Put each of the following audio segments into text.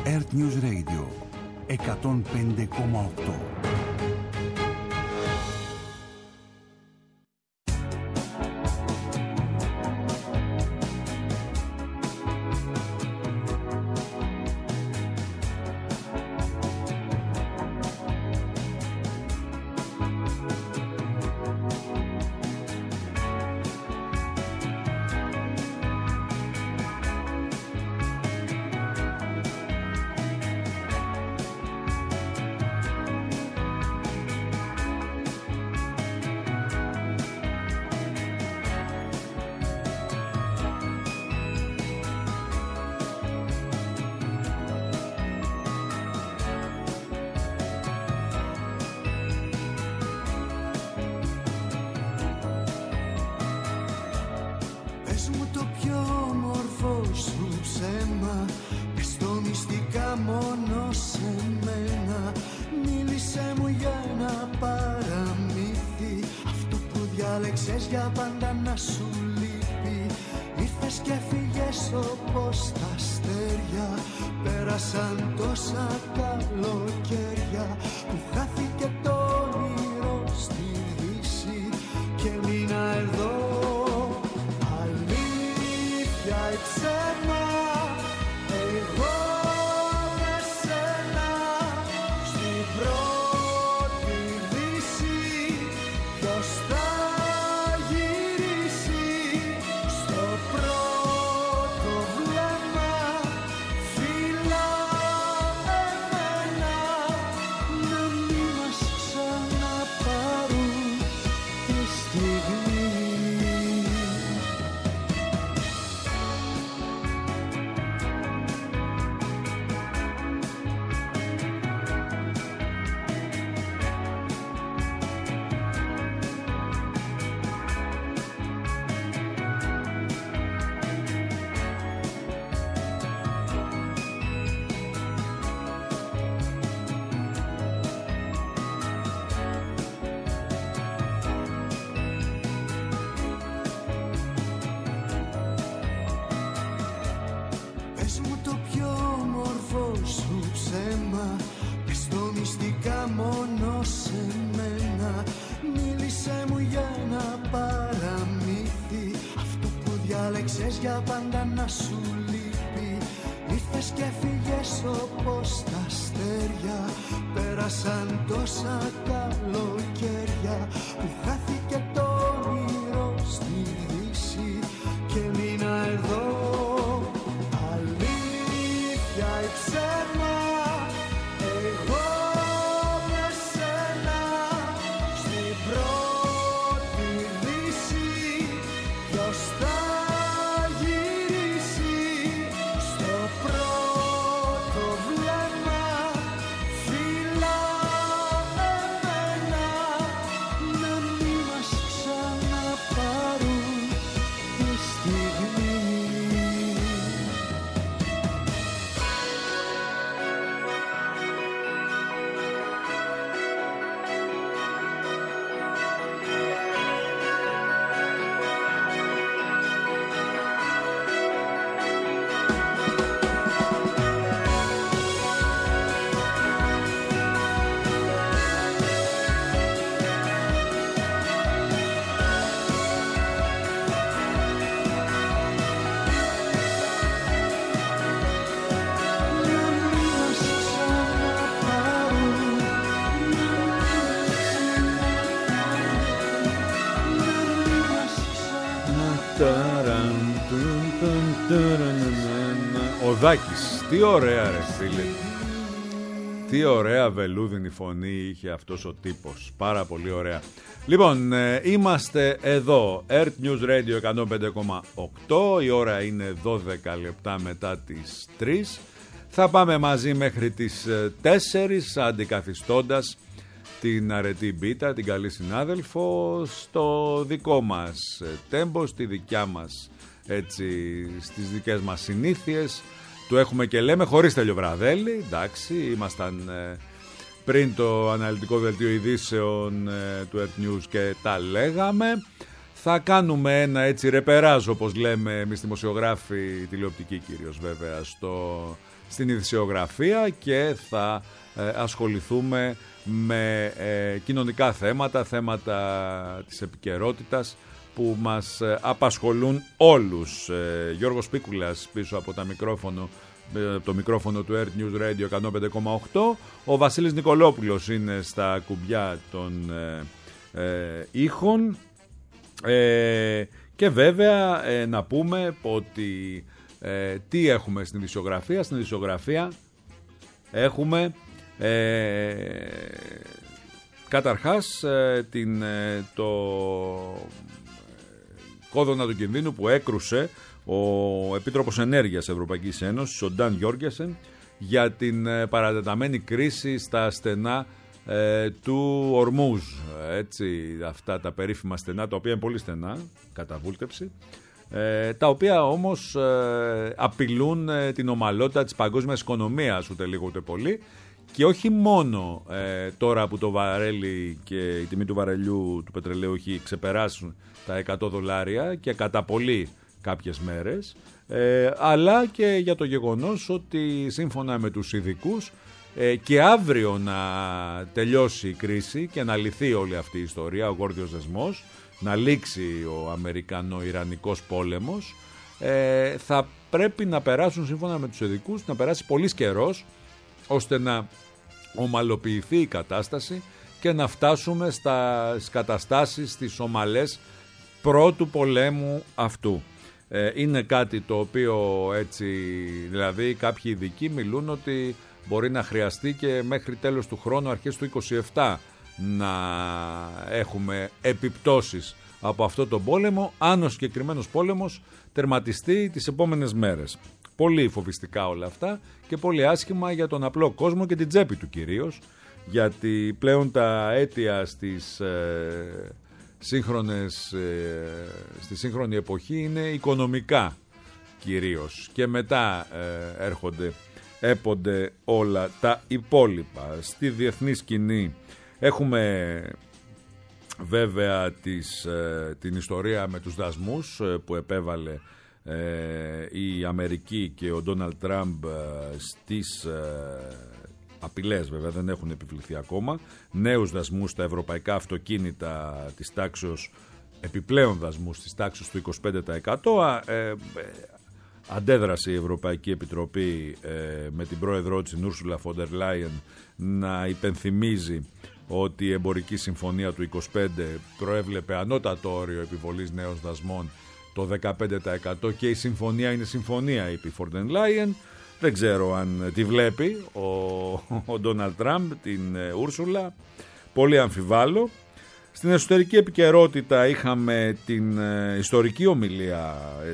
Earth News Radio 105,8. Για πάντα να σου λείπει. Ήρθες και φύγες όπως τα αστέρια. Πέρασαν τόσα καλοκαίρια που χάθηκε το όνειρο στη δύση και μείνα εδώ. Αλήθεια ή ψέμα, εγώ με σένα στην πρώτη δύση. Ποιος θα για πάντα να σου λείπει. Ήρθες και φύγες όπως τα αστέρια. Πέρασαν τόσα καλοκαίρια που χάθηκε το όνειρο στη δύση και μείνα εδώ. Αλήθεια ή ψέμα, εγώ με σένα στην πρώτη δύση. Ποιος θα Ο Δάκης, τι ωραία ρε φίλε. Τι ωραία βελούδινη φωνή είχε αυτός ο τύπος. Πάρα πολύ ωραία. Λοιπόν, είμαστε εδώ Earth News Radio 105,8. Η ώρα είναι 12 λεπτά μετά τις 3. Θα πάμε μαζί μέχρι τις 4, αντικαθιστώντας την Αρετή Μπίτα, την καλή συνάδελφο, στο δικό μας τέμπο, στη δικιά μας, έτσι, στις δικές μας συνήθειες. Του έχουμε και λέμε χωρίς Τελειοβραδέλη, εντάξει, ήμασταν πριν το αναλυτικό δελτίο ειδήσεων του Earth News και τα λέγαμε. Θα κάνουμε ένα έτσι ρεπεράζ, όπως λέμε εμείς δημοσιογράφοι, τηλεοπτικοί κυρίως βέβαια, στην ειδησιογραφία, και θα ασχοληθούμε με κοινωνικά θέματα της επικαιρότητας που μας απασχολούν όλους. Γιώργος Πίκουλας πίσω από το μικρόφωνο του Earth News Radio 105,8. Ο Βασίλης Νικολόπουλος είναι στα κουμπιά των ήχων. Και βέβαια να πούμε ότι τι έχουμε στην ειδησιογραφία. Στην ειδησιογραφία έχουμε καταρχάς το κόδωνα του κινδύνου που έκρουσε ο Επίτροπος Ενέργειας Ευρωπαϊκής Ένωσης, ο Νταν Γιόργενσεν, για την παρατεταμένη κρίση στα στενά του Ορμούζ. Έτσι, αυτά τα περίφημα στενά, τα οποία είναι πολύ στενά, κατά βούλτεψη, τα οποία όμως απειλούν την ομαλότητα της παγκόσμιας οικονομίας ούτε λίγο ούτε πολύ. Και όχι μόνο τώρα που το βαρέλι και η τιμή του βαρελιού του πετρελαίου έχει ξεπεράσει τα $100 και κατά πολύ κάποιες μέρες, αλλά και για το γεγονός ότι σύμφωνα με τους ειδικούς και αύριο να τελειώσει η κρίση και να λυθεί όλη αυτή η ιστορία, ο γόρδιος δεσμός, να λήξει ο Αμερικανο-Ιρανικός πόλεμος, θα πρέπει να περάσουν, σύμφωνα με τους ειδικούς, να περάσει πολύς καιρός ώστε να ομαλοποιηθεί η κατάσταση και να φτάσουμε στις καταστάσεις τις ομαλές πρώτου πολέμου αυτού. Είναι κάτι το οποίο έτσι, δηλαδή κάποιοι ειδικοί μιλούν ότι μπορεί να χρειαστεί και μέχρι τέλος του χρόνου, αρχές του 27, να έχουμε επιπτώσεις από αυτό το πόλεμο, αν ο συγκεκριμένος πόλεμος τερματιστεί τις επόμενες μέρες. Πολύ φοβιστικά όλα αυτά και πολύ άσχημα για τον απλό κόσμο και την τσέπη του κυρίως, γιατί πλέον τα αίτια στη σύγχρονη εποχή είναι οικονομικά κυρίως, και μετά έπονται όλα τα υπόλοιπα. Στη διεθνή σκηνή έχουμε βέβαια την ιστορία με τους δασμούς που επέβαλε η Αμερική και ο Ντόναλντ Τραμπ στις απειλές, βέβαια δεν έχουν επιβληθεί ακόμα, νέους δασμούς στα ευρωπαϊκά αυτοκίνητα της τάξεως, επιπλέον δασμούς της τάξης του 25%. Αντέδρασε η Ευρωπαϊκή Επιτροπή με την πρόεδρό της, την Ούρσουλα Φόντερ Λάιεν, να υπενθυμίζει ότι η εμπορική συμφωνία του 25 προέβλεπε ανώτατο όριο επιβολής νέων δασμών το 15%, και η συμφωνία είναι συμφωνία, είπε η Φόντερ Λάιεν. Δεν ξέρω αν τη βλέπει ο Ντόναλντ Τραμπ την Ούρσουλα, πολύ αμφιβάλλω. Στην εσωτερική επικαιρότητα είχαμε την ιστορική ομιλία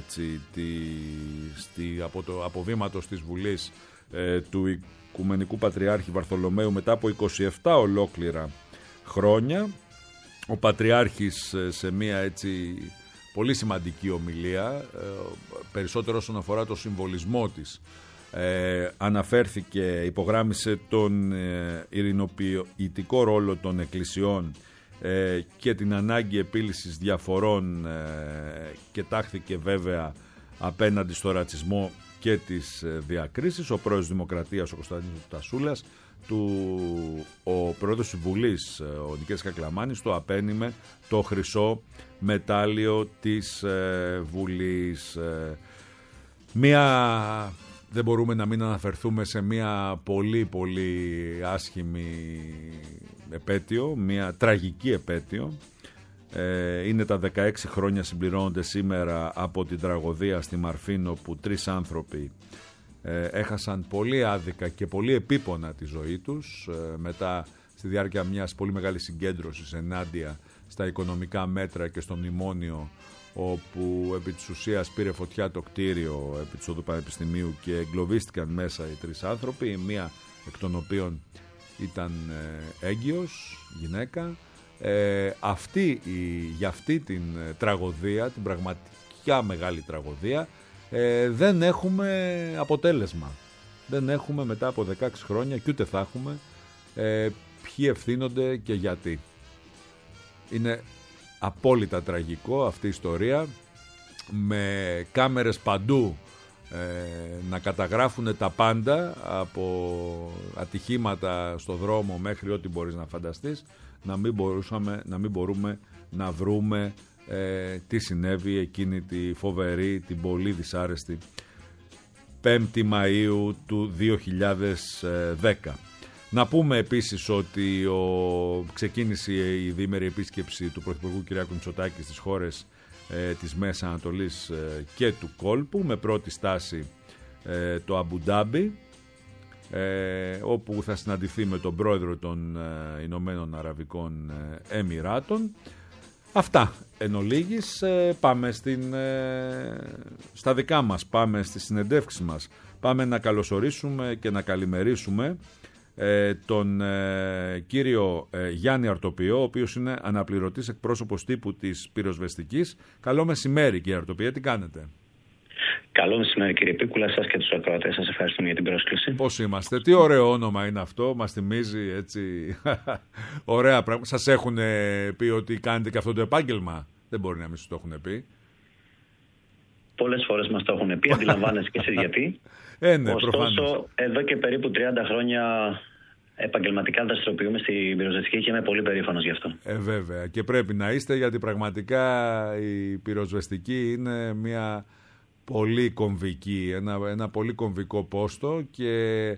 από το αποβήματος της Βουλής του Οικουμενικού Πατριάρχη Βαρθολομαίου μετά από 27 ολόκληρα χρόνια. Ο Πατριάρχης σε μια πολύ σημαντική ομιλία, περισσότερο όσον αφορά το συμβολισμό της, αναφέρθηκε, υπογράμμισε τον ειρηνοποιητικό ρόλο των εκκλησιών και την ανάγκη επίλυσης διαφορών, και τάχθηκε βέβαια απέναντι στο ρατσισμό και τις διακρίσεις. Ο πρόεδρος της Δημοκρατίας, ο Κωνσταντίνος Τασούλας, ο πρόεδρος της Βουλής, ο Νικέτης Κακλαμάνης, το απένιμε το χρυσό μετάλλιο της Βουλής. Δεν μπορούμε να μην αναφερθούμε σε μια πολύ πολύ άσχημη επέτειο, μια τραγική επέτειο. Είναι τα 16 χρόνια, συμπληρώνονται σήμερα, από την τραγωδία στη Μαρφίνο, που 3 άνθρωποι έχασαν πολύ άδικα και πολύ επίπονα τη ζωή τους μετά, στη διάρκεια μιας πολύ μεγάλης συγκέντρωσης ενάντια στα οικονομικά μέτρα και στο μνημόνιο, όπου επί της ουσίας πήρε φωτιά το κτίριο επί της Οδού Πανεπιστημίου και εγκλωβίστηκαν μέσα οι 3 άνθρωποι, μία εκ των οποίων ήταν έγκυος, γυναίκα. Για αυτή την τραγωδία, την πραγματικά μεγάλη τραγωδία, δεν έχουμε αποτέλεσμα. Δεν έχουμε μετά από 16 χρόνια, και ούτε θα έχουμε, ποιοι ευθύνονται και γιατί. Είναι απόλυτα τραγικό αυτή η ιστορία, με κάμερες παντού να καταγράφουν τα πάντα, από ατυχήματα στο δρόμο μέχρι ό,τι μπορείς να φανταστείς, να μην μπορούμε να βρούμε τι συνέβη εκείνη τη φοβερή, την πολύ δυσάρεστη 5η Μαΐου του 2010. Να πούμε επίσης ότι ξεκίνησε η διήμερη επίσκεψη του Πρωθυπουργού Κυριάκου Μητσοτάκη στις χώρες της Μέσης Ανατολής και του κόλπου, με πρώτη στάση το Αμπουντάμπι, όπου θα συναντηθεί με τον πρόεδρο των Ηνωμένων Αραβικών Εμιράτων. Αυτά εν ολίγης. Πάμε στα δικά μας, πάμε στις συνεντεύξεις μας. Πάμε να καλωσορίσουμε και να καλημερίσουμε τον κύριο Γιάννη Αρτοπιό, ο οποίος είναι αναπληρωτής εκπρόσωπος τύπου της Πυροσβεστικής. Καλό μεσημέρι, κύριε Αρτοπιέ, τι κάνετε? Καλό μεσημέρι, κύριε Πίκουλα, σας και τους ακροατές. Σας ευχαριστούμε για την πρόσκληση. Πώς είμαστε? Τι ωραίο όνομα είναι αυτό, μας θυμίζει έτσι ωραία πράγματα. Σας έχουν πει ότι κάνετε και αυτό το επάγγελμα? Δεν μπορεί να μην σας το έχουν πει. Πολλές φορές μας το έχουν πει, αντιλαμβάνεστε και εσείς γιατί. Ναι, ωστόσο, προφανώς. Εδώ και περίπου 30 χρόνια επαγγελματικά δραστηριοποιούμε στην πυροσβεστική και είμαι πολύ περήφανος γι' αυτό. Βέβαια, και πρέπει να είστε, γιατί πραγματικά η πυροσβεστική είναι μια πολύ κομβική, ένα πολύ κομβικό πόστο, και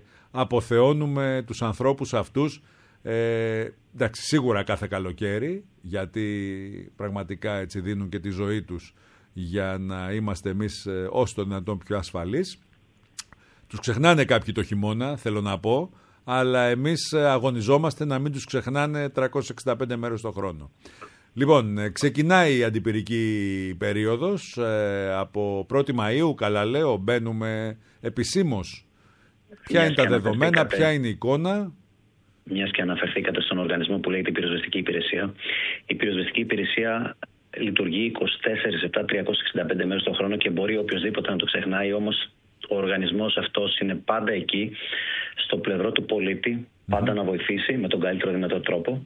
αποθεώνουμε τους ανθρώπους αυτούς, εντάξει, σίγουρα κάθε καλοκαίρι, γιατί πραγματικά έτσι δίνουν και τη ζωή τους για να είμαστε εμείς ως το δυνατόν πιο ασφαλείς. Τους ξεχνάνε κάποιοι το χειμώνα, θέλω να πω, αλλά εμείς αγωνιζόμαστε να μην τους ξεχνάνε 365 μέρες το χρόνο. Λοιπόν, ξεκινάει η αντιπυρική περίοδος από 1η Μαΐου, καλά λέω, μπαίνουμε επισήμως. Ποια είναι τα δεδομένα, ποια είναι η εικόνα? Μιας και αναφερθήκατε στον οργανισμό που λέγεται Πυροσβεστική Υπηρεσία. Η Πυροσβεστική Υπηρεσία λειτουργεί 24/7, 365 μέρες το χρόνο και μπορεί οποιοδήποτε να το ξεχνάει, όμως ο οργανισμός αυτός είναι πάντα εκεί, στο πλευρό του πολίτη, πάντα να βοηθήσει με τον καλύτερο δυνατό τρόπο.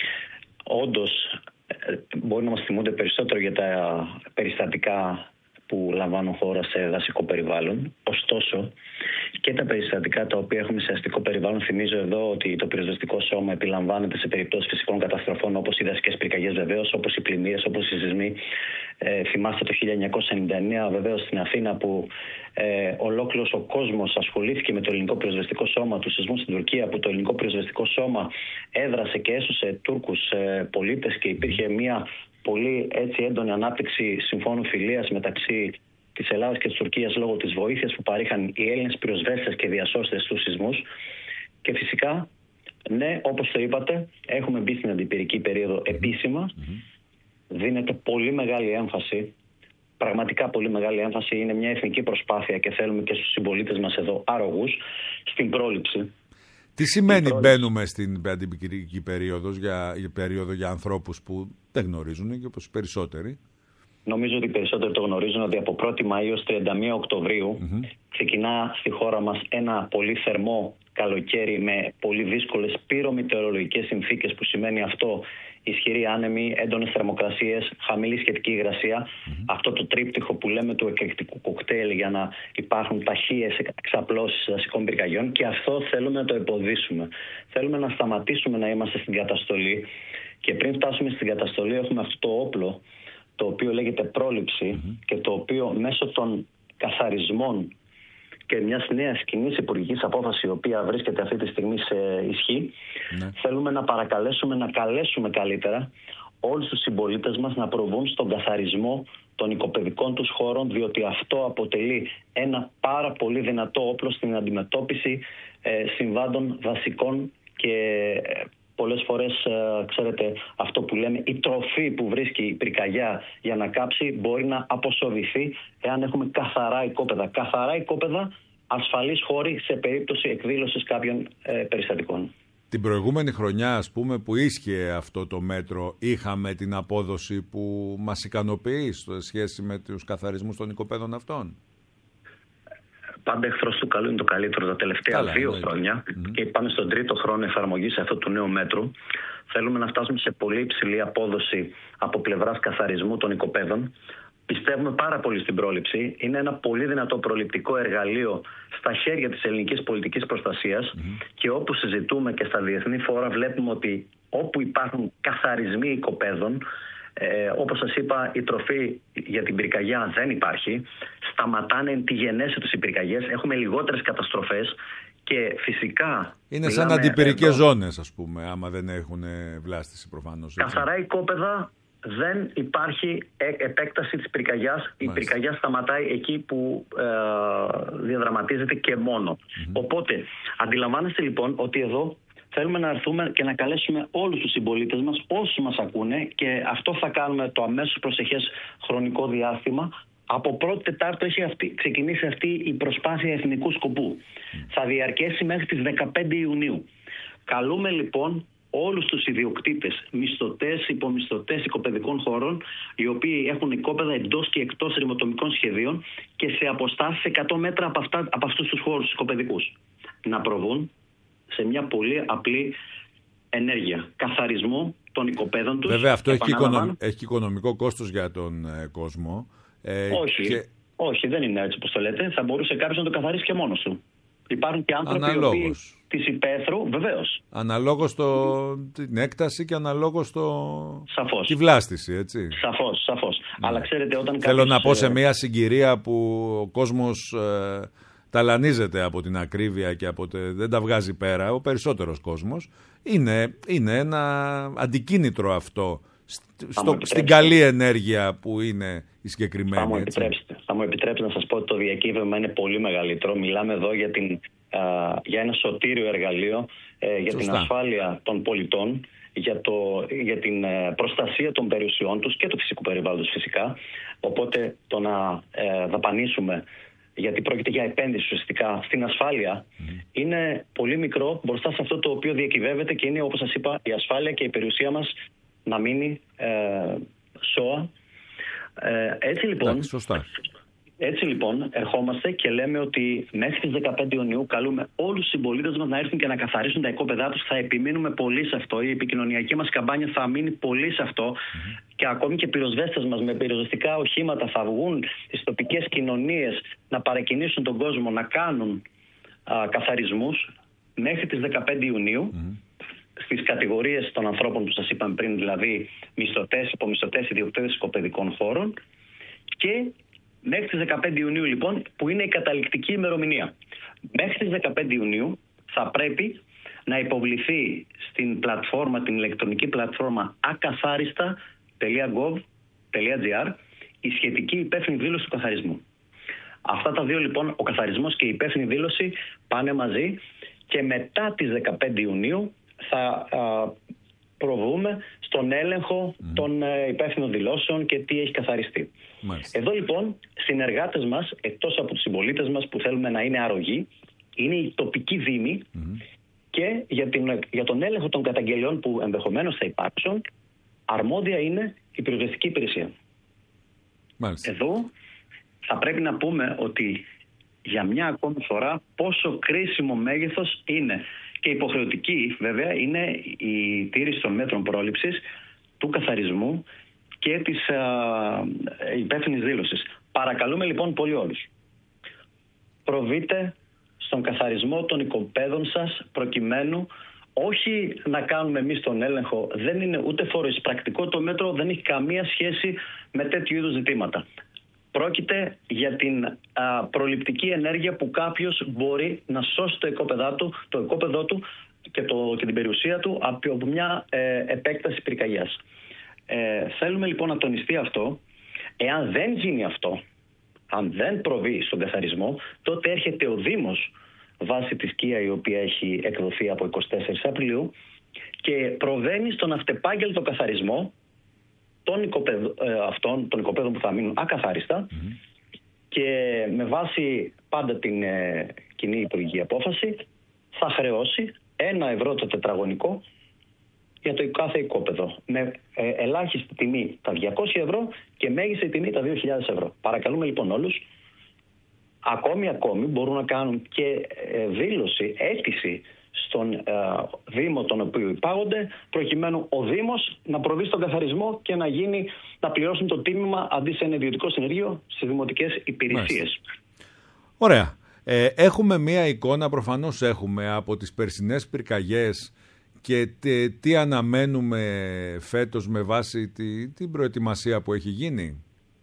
Όντως, μπορεί να μας θυμούνται περισσότερο για τα περιστατικά που λαμβάνουν χώρα σε δασικό περιβάλλον. Ωστόσο, και τα περιστατικά τα οποία έχουμε σε αστικό περιβάλλον, θυμίζω εδώ ότι το πυροσβεστικό σώμα επιλαμβάνεται σε περιπτώσεις φυσικών καταστροφών, όπως οι δασικές πυρκαγιές βεβαίως, όπως οι πλημμύρες, όπως οι σεισμοί. Θυμάστε το 1999 βεβαίως στην Αθήνα, που ολόκληρος ο κόσμος ασχολήθηκε με το ελληνικό πυροσβεστικό σώμα, του σεισμού στην Τουρκία, που το ελληνικό πυροσβεστικό σώμα έδρασε και έσωσε Τούρκους πολίτες, και υπήρχε μια πολύ έτσι έντονη ανάπτυξη συμφώνου φιλίας μεταξύ της Ελλάδας και της Τουρκίας, λόγω της βοήθειας που παρήχαν οι Έλληνες πυροσβέστες και διασώστες στους σεισμούς. Και φυσικά, ναι, όπως το είπατε, έχουμε μπει στην αντιπυρική περίοδο επίσημα. Δίνεται πολύ μεγάλη έμφαση, πραγματικά πολύ μεγάλη έμφαση. Είναι μια εθνική προσπάθεια και θέλουμε και στους συμπολίτες μας εδώ άρρωγους στην πρόληψη. Τι σημαίνει μπαίνουμε στην αντιπυρική περίοδο για ανθρώπους που δεν γνωρίζουν, και όπως οι περισσότεροι? Νομίζω ότι οι περισσότεροι το γνωρίζουν, ότι από 1η Μαΐου ως 31 Οκτωβρίου ξεκινά στη χώρα μας ένα πολύ θερμό καλοκαίρι με πολύ δύσκολες πυρομετεωρολογικές συνθήκες, που σημαίνει αυτό ισχυροί άνεμοι, έντονες θερμοκρασίες, χαμηλή σχετική υγρασία. Αυτό το τρίπτυχο που λέμε του εκρηκτικού κοκτέιλ, για να υπάρχουν ταχείες εξαπλώσεις δασικών πυρκαγιών, και αυτό θέλουμε να το εμποδίσουμε. Θέλουμε να σταματήσουμε να είμαστε στην καταστολή, και πριν φτάσουμε στην καταστολή έχουμε αυτό το όπλο, το οποίο λέγεται πρόληψη, και το οποίο μέσω των καθαρισμών και μιας νέας κοινής υπουργικής απόφασης, η οποία βρίσκεται αυτή τη στιγμή σε ισχύ, θέλουμε να παρακαλέσουμε, να καλέσουμε καλύτερα όλους τους συμπολίτες μας να προβούν στον καθαρισμό των οικοπαιδικών τους χώρων, διότι αυτό αποτελεί ένα πάρα πολύ δυνατό όπλο στην αντιμετώπιση συμβάντων δασικών, και πολλές φορές, ξέρετε, αυτό που λέμε η τροφή που βρίσκει η πυρκαγιά για να κάψει μπορεί να αποσοβηθεί εάν έχουμε καθαρά οικόπεδα. Καθαρά οικόπεδα, ασφαλείς χώροι σε περίπτωση εκδήλωσης κάποιων περιστατικών. Την προηγούμενη χρονιά, ας πούμε, που ίσχυε αυτό το μέτρο, είχαμε την απόδοση που μας ικανοποιεί σε σχέση με τους καθαρισμούς των οικοπαίδων αυτών? πάντα εχθρός του καλού είναι το καλύτερο. Τα τελευταία 2 χρόνια και πάμε στον 3ο χρόνο εφαρμογής αυτού του νέου μέτρου, θέλουμε να φτάσουμε σε πολύ υψηλή απόδοση από πλευράς καθαρισμού των οικοπαίδων. Πιστεύουμε πάρα πολύ στην πρόληψη. Είναι ένα πολύ δυνατό προληπτικό εργαλείο στα χέρια της ελληνικής πολιτικής προστασίας και όπου συζητούμε και στα διεθνή φόρα βλέπουμε ότι όπου υπάρχουν καθαρισμοί οικοπαίδων, όπως σας είπα, η τροφή για την πυρκαγιά δεν υπάρχει. Σταματάνε τη γενέση τους οι πυρκαγιές. Έχουμε λιγότερες καταστροφές και φυσικά... Είναι σαν αντιπυρικές ζώνες, ας πούμε, άμα δεν έχουν βλάστηση προφανώς. Καθαρά οικόπεδα δεν υπάρχει επέκταση της πυρκαγιάς. Η πυρκαγιά σταματάει εκεί που διαδραματίζεται και μόνο. Οπότε, αντιλαμβάνεστε λοιπόν ότι εδώ θέλουμε να έρθουμε και να καλέσουμε όλους τους συμπολίτες μας, όσοι μας ακούνε, και αυτό θα κάνουμε το αμέσως προσεχές χρονικό διάστημα. Από 1η Τετάρτου έχει ξεκινήσει αυτή η προσπάθεια εθνικού σκοπού. Θα διαρκέσει μέχρι τις 15 Ιουνίου. Καλούμε λοιπόν όλους τους ιδιοκτήτες, μισθωτές, υπομισθωτές οικοπαιδικών χώρων, οι οποίοι έχουν οικόπεδα εντός και εκτός ρημοτομικών σχεδίων και σε αποστάσεις 100 μέτρα από αυτούς τους χώρους οικοπαιδικούς, να προβούν σε μια πολύ απλή ενέργεια καθαρισμού των οικοπαίδων τους. Βέβαια αυτό έχει οικονομικό κόστος για τον κόσμο. Όχι, δεν είναι έτσι όπως το λέτε. Θα μπορούσε κάποιος να το καθαρίσει και μόνος του. Υπάρχουν και άνθρωποι της υπαίθρου, βεβαίως. Αναλόγως την έκταση και αναλόγως τη βλάστηση, έτσι. Σαφώς. Ναι. Αλλά ξέρετε, όταν θέλω να πω σε μια συγκυρία που ο κόσμος ταλανίζεται από την ακρίβεια και δεν τα βγάζει πέρα, ο περισσότερος κόσμος, είναι ένα αντικίνητρο αυτό στην καλή ενέργεια που είναι η συγκεκριμένη. Θα μου επιτρέψετε να σας πω ότι το διακύβευμα είναι πολύ μεγαλύτερο. Μιλάμε εδώ για ένα σωτήριο εργαλείο για την ασφάλεια των πολιτών, για την προστασία των περιουσιών τους και του φυσικού περιβάλλοντος φυσικά. Οπότε το να δαπανίσουμε, γιατί πρόκειται για επένδυση ουσιαστικά στην ασφάλεια, είναι πολύ μικρό μπροστά σε αυτό το οποίο διακυβεύεται και είναι, όπως σας είπα, η ασφάλεια και η περιουσία μας να μείνει σώα. Έτσι λοιπόν ερχόμαστε και λέμε ότι μέχρι τις 15 Ιουνίου καλούμε όλους τους συμπολίτες μας να έρθουν και να καθαρίσουν τα οικόπεδά τους. Θα επιμείνουμε πολύ σε αυτό. Η επικοινωνιακή μας καμπάνια θα μείνει πολύ σε αυτό. Και ακόμη και πυροσβέστες μας με πυροσβεστικά οχήματα θα βγουν στις τοπικές κοινωνίες να παρακινήσουν τον κόσμο να κάνουν καθαρισμούς μέχρι τις 15 Ιουνίου. Στις κατηγορίες των ανθρώπων που σας είπαμε πριν, δηλαδή μισθωτές, υπομισθωτές, ιδιοκτήτες οικοπαιδικών χώρων, και μέχρι τις 15 Ιουνίου λοιπόν, που είναι η καταληκτική ημερομηνία. Μέχρι τις 15 Ιουνίου θα πρέπει να υποβληθεί στην πλατφόρμα, την ηλεκτρονική πλατφόρμα akatharista.gov.gr η σχετική υπεύθυνη δήλωση του καθαρισμού. Αυτά τα δύο λοιπόν, ο καθαρισμός και η υπεύθυνη δήλωση, πάνε μαζί και μετά τις 15 Ιουνίου θα προβούμε στον έλεγχο των υπεύθυνων δηλώσεων και τι έχει καθαριστεί. Μάλιστα. Εδώ λοιπόν συνεργάτες μας, εκτός από τους συμπολίτες μας που θέλουμε να είναι αρρωγοί, είναι οι τοπικοί δήμοι και για τον έλεγχο των καταγγελιών που ενδεχομένως θα υπάρξουν, αρμόδια είναι η πυροσβεστική υπηρεσία. Μάλιστα. Εδώ θα πρέπει να πούμε ότι για μια ακόμη φορά πόσο κρίσιμο μέγεθος είναι και υποχρεωτική βέβαια είναι η τήρηση των μέτρων πρόληψης, του καθαρισμού και της υπεύθυνης δήλωσης. Παρακαλούμε λοιπόν πολύ όλους. Προβείτε στον καθαρισμό των οικοπαίδων σας προκειμένου όχι να κάνουμε εμείς τον έλεγχο. Δεν είναι ούτε φοροεισπρακτικό το μέτρο, δεν έχει καμία σχέση με τέτοιου είδους ζητήματα. Πρόκειται για την προληπτική ενέργεια που κάποιος μπορεί να σώσει το οικόπεδό του και την περιουσία του από μια επέκταση πυρκαγιάς. Θέλουμε λοιπόν να τονιστεί αυτό. Εάν δεν γίνει αυτό, αν δεν προβεί στον καθαρισμό, τότε έρχεται ο Δήμος βάσει της ΚΙΑ, η οποία έχει εκδοθεί από 24 Απριλίου, και προβαίνει στον αυτεπάγγελτο καθαρισμό των οικοπαίδων που θα μείνουν ακαθάριστα και με βάση πάντα την κοινή υπουργική απόφαση θα χρεώσει 1 ευρώ το τετραγωνικό για το κάθε οικόπεδο, με ελάχιστη τιμή τα 200 ευρώ και μέγιστη τιμή τα 2.000 ευρώ. Παρακαλούμε λοιπόν όλους Ακόμη μπορούν να κάνουν και δήλωση, αίτηση στον Δήμο τον οποίο υπάγονται, προκειμένου ο Δήμος να προβεί στον καθαρισμό και να πληρώσουν το τίμημα αντί σε ένα ιδιωτικό συνεργείο στις δημοτικές υπηρεσίες. Ωραία. Έχουμε μία εικόνα, προφανώς έχουμε, από τις περσινές πυρκαγιές και τι αναμένουμε φέτος με βάση την προετοιμασία που έχει γίνει.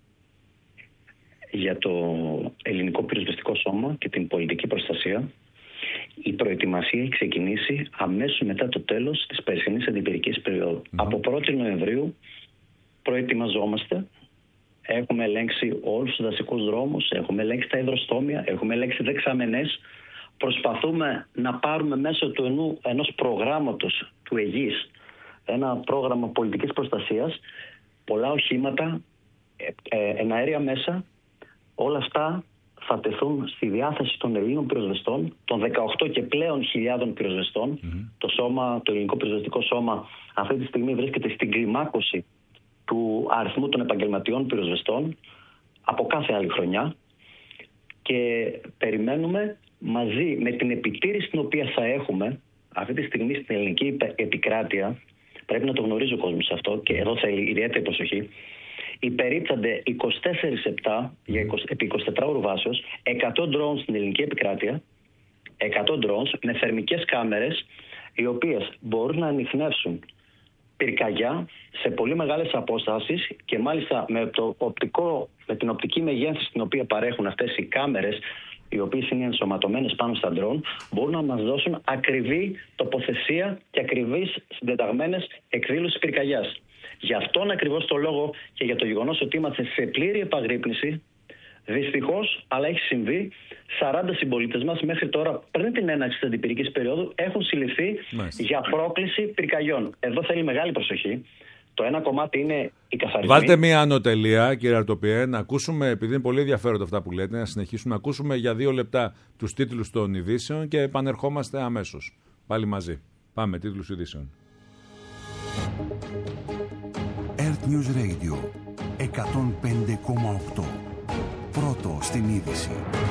Για το Ελληνικό Πυροσβεστικό Σώμα και την πολιτική προστασία, η προετοιμασία έχει ξεκινήσει αμέσως μετά το τέλος της περσινής αντιπυρικής περίοδου. Από 1η Νοεμβρίου προετοιμαζόμαστε. Έχουμε ελέγξει όλους τους δασικούς δρόμους, έχουμε ελέγξει τα υδροστόμια, έχουμε ελέγξει δεξαμενές. Προσπαθούμε να πάρουμε μέσω του ενός προγράμματος του ΕΓΙΣ, ένα πρόγραμμα πολιτικής προστασίας, πολλά οχήματα, εναέρια μέσα, όλα αυτά θα τεθούν στη διάθεση των Ελλήνων πυροσβεστών, των 18 και πλέον χιλιάδων πυροσβεστών. Το Ελληνικό Πυροσβεστικό Σώμα αυτή τη στιγμή βρίσκεται στην κλιμάκωση του αριθμού των επαγγελματιών πυροσβεστών από κάθε άλλη χρονιά και περιμένουμε μαζί με την επιτήρηση την οποία θα έχουμε αυτή τη στιγμή στην ελληνική επικράτεια, πρέπει να το γνωρίζει ο κόσμος αυτό και εδώ θέλει ιδιαίτερη προσοχή, υπερίπτανται 24/7 επί 24 ώρου βάσεως 100 drones στην ελληνική επικράτεια, 100 drones με θερμικές κάμερες, οι οποίες μπορούν να ανιχνεύσουν πυρκαγιά σε πολύ μεγάλες αποστάσεις και μάλιστα με την οπτική μεγέθυνση την οποία παρέχουν αυτές οι κάμερες, οι οποίες είναι ενσωματωμένες πάνω στα drone, μπορούν να μας δώσουν ακριβή τοποθεσία και ακριβείς συντεταγμένες εκδήλωσης πυρκαγιάς. Γι' αυτόν ακριβώς το λόγο και για το γεγονός ότι είμαστε σε πλήρη επαγρύπνηση, δυστυχώς, αλλά έχει συμβεί, 40 συμπολίτες μας μέχρι τώρα, πριν την έναρξη της αντιπυρικής περίοδου, έχουν συλληφθεί για πρόκληση πυρκαγιών. Εδώ θέλει μεγάλη προσοχή. Το ένα κομμάτι είναι η καθαρισμοί. Βάλτε μία ανωτελεία, κύριε Αρτοπιέ, να ακούσουμε, επειδή είναι πολύ ενδιαφέροντα αυτά που λέτε, να συνεχίσουμε να ακούσουμε για 2 λεπτά τους τίτλους των ειδήσεων και επανερχόμαστε αμέσως. Πάλι μαζί. Πάμε, τίτλους ειδήσεων. Earth News Radio 105,8. Πρώτο στην είδηση.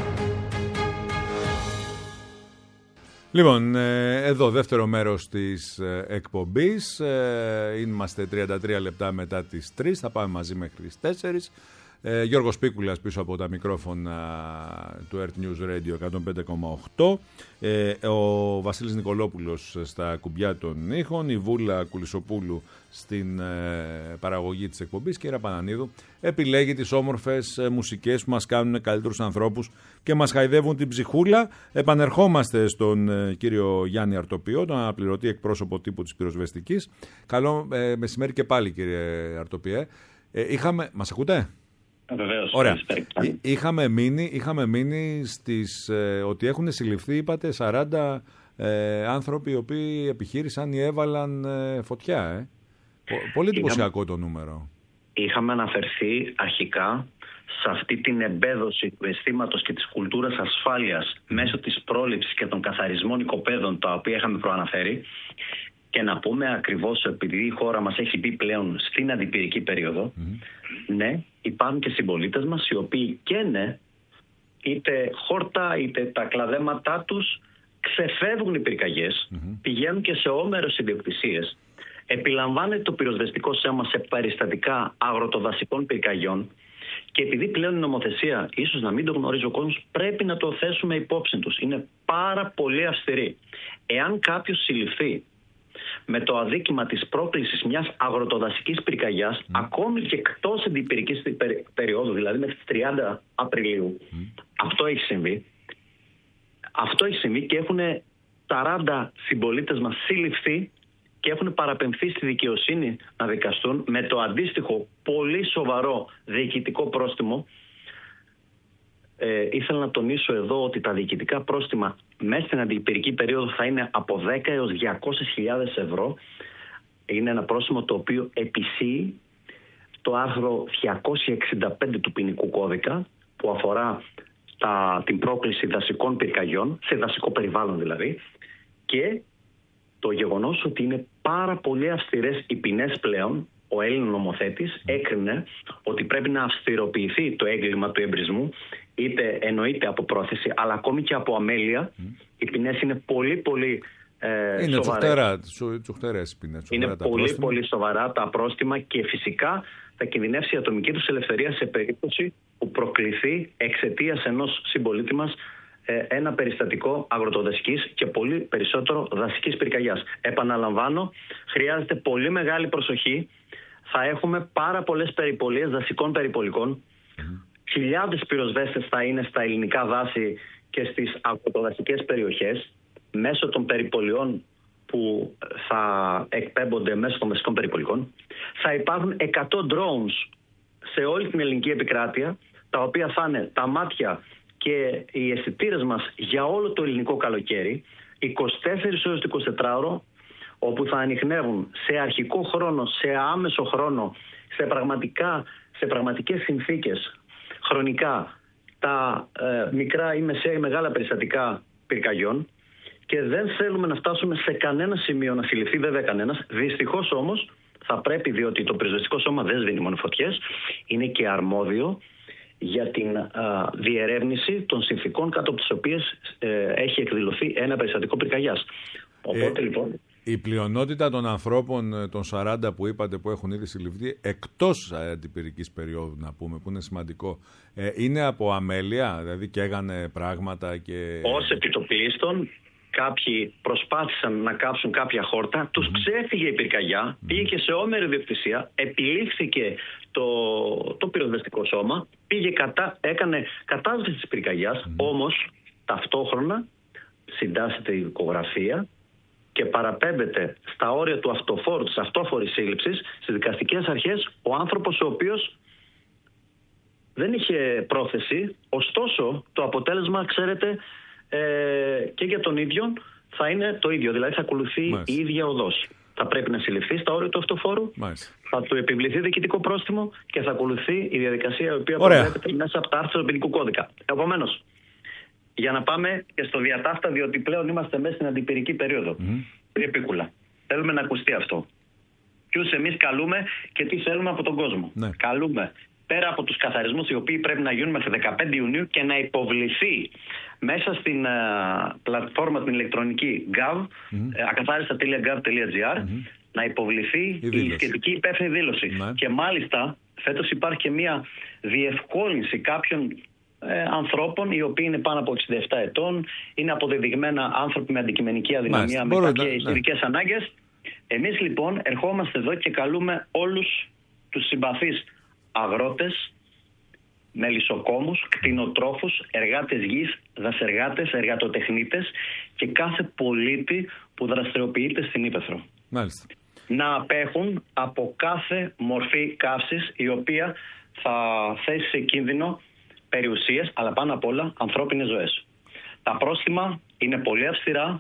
Λοιπόν, εδώ δεύτερο μέρος της εκπομπής. Είμαστε 33 λεπτά μετά τις 3. Θα πάμε μαζί μέχρι τις 4. Γιώργος Πίκουλας πίσω από τα μικρόφωνα του Earth News Radio 105,8. Ο Βασίλης Νικολόπουλος στα κουμπιά των ήχων, η Βούλα Κουλισοπούλου στην παραγωγή της εκπομπής και η Ραπανανίδου επιλέγει τις όμορφες μουσικές που μας κάνουν καλύτερους ανθρώπους και μας χαϊδεύουν την ψυχούλα. Επανερχόμαστε στον κύριο Γιάννη Αρτοπιό, τον αναπληρωτή εκπρόσωπο τύπου της πυροσβεστικής. Καλό μεσημέρι και πάλι, κύριε Αρτοπιέ. Μας ακούτε? Βεβαίως. Ωραία. Είχαμε μείνει στις, ότι έχουν συλληφθεί, είπατε, 40 άνθρωποι οι οποίοι επιχείρησαν ή έβαλαν φωτιά. Πολύ εντυπωσιακό το νούμερο. Είχαμε αναφερθεί αρχικά σε αυτή την εμπέδωση του αισθήματος και της κουλτούρας ασφάλειας μέσω της πρόληψης και των καθαρισμών οικοπαίδων, τα οποία είχαμε προαναφέρει. Και να πούμε ακριβώς, επειδή η χώρα μας έχει μπει πλέον στην αντιπυρική περίοδο, ναι, υπάρχουν και συμπολίτες μας οι οποίοι καίνε είτε χόρτα είτε τα κλαδέματά τους, ξεφεύγουν οι πυρκαγιές, πηγαίνουν και σε όμερες ιδιοκτησίες. Επιλαμβάνεται το πυροσβεστικό σώμα σε περιστατικά αγροτοδασικών πυρκαγιών και επειδή πλέον η νομοθεσία ίσως να μην το γνωρίζει ο κόσμος, πρέπει να το θέσουμε υπόψη τους. Είναι πάρα πολύ αυστηρή. Εάν κάποιος συλληφθεί με το αδίκημα της πρόκλησης μιας αγροτοδασικής πυρκαγιάς, ακόμη και εκτός αντιπυρικής περίοδου, δηλαδή μέχρι τις 30 Απριλίου, αυτό έχει συμβεί. Αυτό έχει συμβεί και έχουν 40 συμπολίτες μας συλληφθεί και έχουν παραπεμφθεί στη δικαιοσύνη να δικαστούν με το αντίστοιχο πολύ σοβαρό διοικητικό πρόστιμο. Ήθελα να τονίσω εδώ ότι τα διοικητικά πρόστιμα μέσα στην αντιπυρική περίοδο θα είναι από 10 έως 200.000 ευρώ. Είναι ένα πρόστιμο το οποίο επισύει το άρθρο 265 του ποινικού κώδικα που αφορά την πρόκληση δασικών πυρκαγιών, σε δασικό περιβάλλον δηλαδή, και το γεγονός ότι είναι πάρα πολύ αυστηρές οι ποινές πλέον. Ο Έλληνος νομοθέτης έκρινε ότι πρέπει να αυστηροποιηθεί το έγκλημα του εμπρισμού είτε εννοείται από πρόθεση, αλλά ακόμη και από αμέλεια, οι ποινές είναι πολύ πολύ είναι τσουχτερές ποινές. Είναι πολύ πολύ σοβαρά τα πρόστιμα και φυσικά θα κινδυνεύσει η ατομική τους ελευθερία σε περίπτωση που προκληθεί εξαιτίας ενός συμπολίτη μας ένα περιστατικό αγροτοδασικής και πολύ περισσότερο δασικής πυρκαγιάς. Επαναλαμβάνω, χρειάζεται πολύ μεγάλη προσοχή. Θα έχουμε πάρα πολλές περιπολίες δασικών περιπολικών. Χιλιάδες πυροσβέστες θα είναι στα ελληνικά δάση και στις αγροτοδασικές περιοχές μέσω των περιπολιών που θα εκπέμπονται μέσω των δασικών περιπολικών. Θα υπάρχουν 100 drones σε όλη την ελληνική επικράτεια, τα οποία θα είναι τα μάτια και οι αισθητήρες μας για όλο το ελληνικό καλοκαίρι, 24 ώρες το 24ωρο, όπου θα ανιχνεύουν σε αρχικό χρόνο, σε άμεσο χρόνο, σε πραγματικές συνθήκες χρονικά τα μικρά ή μεσαία ή μεγάλα περιστατικά πυρκαγιών, και δεν θέλουμε να φτάσουμε σε κανένα σημείο να συλληφθεί βέβαια κανένας. Δυστυχώς όμως θα πρέπει, διότι το πυροσβεστικό σώμα δεν σβήνει μόνο φωτιές, είναι και αρμόδιο για την διερεύνηση των συνθηκών κάτω από τις οποίες έχει εκδηλωθεί ένα περιστατικό πυρκαγιάς. Οπότε λοιπόν... Η πλειονότητα των ανθρώπων, των 40 που είπατε, που έχουν ήδη συλληφθεί, εκτός αντιπυρικής περίοδου να πούμε, που είναι σημαντικό, είναι από αμέλεια, δηλαδή καίγανε πράγματα και... Ως επιτοπλίστων, κάποιοι προσπάθησαν να κάψουν κάποια χόρτα, τους ξέφυγε η πυρκαγιά, πήγε σε όμερη ιδιοκτησία, επιλήφθηκε το πυροσβεστικό σώμα, έκανε κατάσβεση της πυρκαγιάς, όμως ταυτόχρονα συντάσσεται η δικογραφία και παραπέμπεται στα όρια του αυτοφόρου, της αυτόφορης σύλληψης, στις δικαστικές αρχές, ο άνθρωπος ο οποίος δεν είχε πρόθεση, ωστόσο το αποτέλεσμα, ξέρετε, και για τον ίδιο θα είναι το ίδιο, δηλαδή θα ακολουθεί η ίδια οδός. Θα πρέπει να συλληφθεί στα όρια του αυτοφόρου, θα του επιβληθεί διοικητικό πρόστιμο και θα ακολουθεί η διαδικασία η οποία προβλέπεται μέσα από τα άρθρα του ποινικού κώδικα. Επομένως, για να πάμε και στο διατάφτα, διότι πλέον είμαστε μέσα στην αντιπυρική περίοδο. Κύριε Πίκουλα, θέλουμε να ακουστεί αυτό. Ποιους εμείς καλούμε και τι θέλουμε από τον κόσμο. Καλούμε πέρα από τους καθαρισμούς οι οποίοι πρέπει να γίνουν μέχρι 15 Ιουνίου και να υποβληθεί μέσα στην πλατφόρμα την ηλεκτρονική gov, ακαθάριστα.gov.gr, να υποβληθεί η σχετική υπεύθυνη δήλωση. Και μάλιστα φέτος υπάρχει και μια διευκόλυνση κάποιων ανθρώπων οι οποίοι είναι πάνω από 67 ετών, είναι αποδεδειγμένα άνθρωποι με αντικειμενική αδυναμία, με κάποιες ειδικές ανάγκες. Εμείς λοιπόν ερχόμαστε εδώ και καλούμε όλους τους συμπαθείς αγρότες, μελισσοκόμους, κτηνοτρόφους, εργάτες γης, δασεργάτες, εργατοτεχνίτες και κάθε πολίτη που δραστηριοποιείται στην Ύπαιθρο. Μάλιστα. Να απέχουν από κάθε μορφή καύσης η οποία θα θέσει σε κίνδυνο περιουσίες, αλλά πάνω απ' όλα ανθρώπινες ζωές. Τα πρόστιμα είναι πολύ αυστηρά.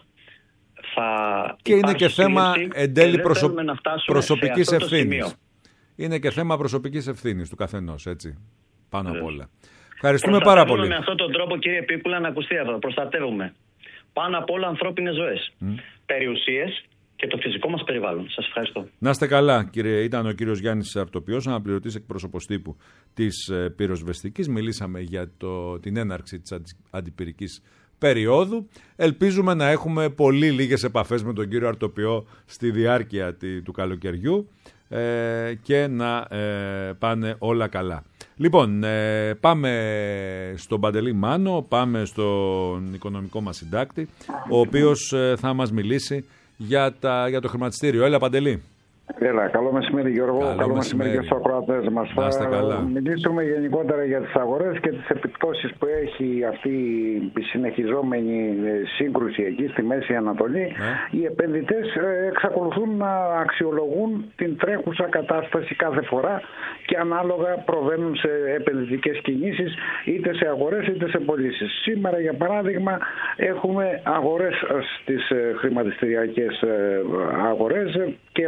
Και είναι και θέμα εν τέλει προσωπικής ευθύνης. Είναι και θέμα προσωπικής ευθύνης του καθενός, έτσι, πάνω απ' όλα. Ευχαριστούμε πάρα πολύ. Με αυτόν τον τρόπο, κύριε Πίκουλα, να ακουστεί αυτό. Προστατεύουμε πάνω απ' όλα ανθρώπινες ζωές, περιουσίες και το φυσικό μας περιβάλλον. Σας ευχαριστώ. Να είστε καλά, κύριε. Ήταν ο κύριος Γιάννης Αρτοπιός, αναπληρωτής εκπρόσωπος τύπου της πυροσβεστικής. Μιλήσαμε για την έναρξη της αντιπυρικής περίοδου. Ελπίζουμε να έχουμε πολύ λίγες επαφές με τον κύριο Αρτοπιό στη διάρκεια του καλοκαιριού και να πάνε όλα καλά. Λοιπόν, πάμε στον Παντελή Μάνο, πάμε στον οικονομικό μας συντάκτη, ο οποίος θα μας μιλήσει για το χρηματιστήριο. Έλα, Παντελή. Έλα, καλό μεσημέρι Γιώργο, καλό μεσημέρι και στους ακροατές μας. Θα μιλήσουμε γενικότερα για τις αγορές και τις επιπτώσεις που έχει αυτή η συνεχιζόμενη σύγκρουση εκεί στη Μέση Ανατολή. Οι επενδυτές εξακολουθούν να αξιολογούν την τρέχουσα κατάσταση κάθε φορά και ανάλογα προβαίνουν σε επενδυτικές κινήσεις είτε σε αγορές είτε σε πωλήσεις. Σήμερα για παράδειγμα έχουμε αγορές στις χρηματιστηριακές αγορές και επομένως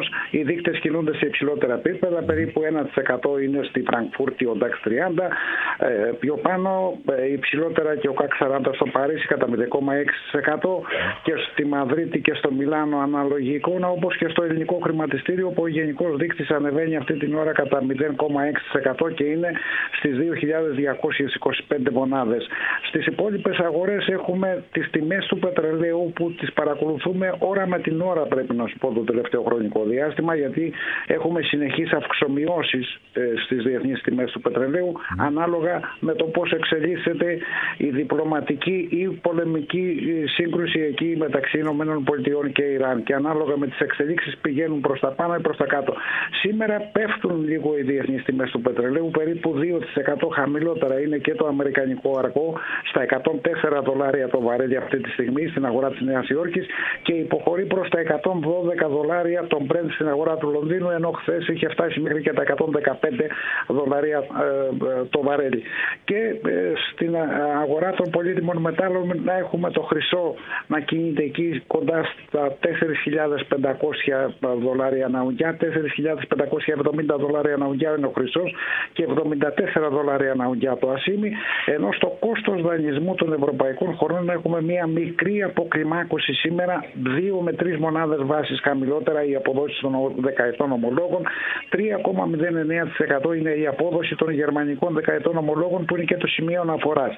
Προφανώς οι δείκτες κινούνται σε υψηλότερα επίπεδα, περίπου 1% είναι στη Φραγκφούρτη ο DAX 30, πιο πάνω υψηλότερα και ο CAC 40 στο Παρίσι κατά 0,6% και στη Μαδρίτη και στο Μιλάνο αναλογικό, όπως και στο ελληνικό χρηματιστήριο, όπου ο γενικός δείκτης ανεβαίνει αυτή την ώρα κατά 0,6% και είναι στις 2.225 μονάδες. Στις υπόλοιπες αγορές έχουμε τις τιμές του πετρελαίου που τις παρακολουθούμε ώρα με την ώρα, πρέπει να σου πω, το τελευταίο χρονικό διάστημα, γιατί έχουμε συνεχείς αυξομειώσεις στις διεθνείς τιμές του πετρελαίου ανάλογα με το πώς εξελίσσεται η διπλωματική ή πολεμική σύγκρουση εκεί μεταξύ ΗΠΑ και Ιράν, και ανάλογα με τις εξελίξεις πηγαίνουν προς τα πάνω ή προς τα κάτω. Σήμερα πέφτουν λίγο οι διεθνείς τιμές του πετρελαίου, περίπου 2% χαμηλότερα είναι και το αμερικανικό αργό στα $104 το βαρέλι αυτή τη στιγμή στην αγορά της Νέας Υόρκης και υποχωρεί προς τα $112 τον Brent στην αγορά του Λονδίνου, ενώ χθες είχε φτάσει μέχρι και τα $115 το βαρέλι. Και στην αγορά των πολύτιμων μετάλλων να έχουμε το χρυσό να κινείται εκεί κοντά στα $4.500 ανά ουγγιά, $4.570 ανά ουγγιά είναι ο χρυσός και $74 ανά ουγγιά το ασίμι, ενώ στο κόστος δανεισμού των ευρωπαϊκών χωρών έχουμε μια μικρή αποκλιμάκωση σήμερα, 2 με 3 μονάδες βάσης χαμηλότερα οι αποδόσεις των δεκαετών ομολόγων, 3,09% είναι η απόδοση των γερμανικών δεκαετών ομολόγων που είναι και το σημείο αναφοράς,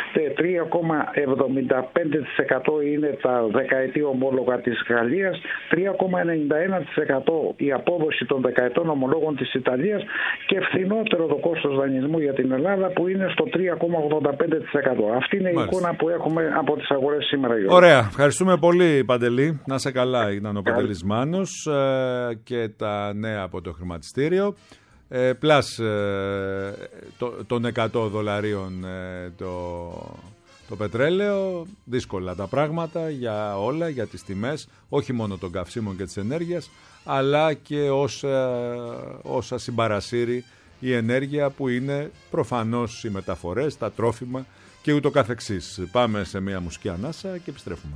3,75% είναι τα δεκαετή ομόλογα της Γαλλίας, 3,91% η απόδοση των δεκαετών ομολόγων της Ιταλίας και φθηνότερο το κόστος δανεισμού για την Ελλάδα που είναι στο 3,85%. Αυτή είναι η εικόνα που έχουμε από τις αγορές σήμερα. Ωραία. Ευχαριστούμε πολύ, Παντελή. Να σε καλά. Ήταν ο Παντελής Μάνος και τα νέα από το χρηματιστήριο. Πλάς των $100 το πετρέλαιο, δύσκολα τα πράγματα για όλα, για τις τιμές, όχι μόνο των καυσίμων και της ενέργειας, αλλά και όσα συμπαρασύρει η ενέργεια που είναι προφανώς οι μεταφορές, τα τρόφιμα και ούτω καθεξής. Πάμε σε μια μουσική ανάσα και επιστρέφουμε.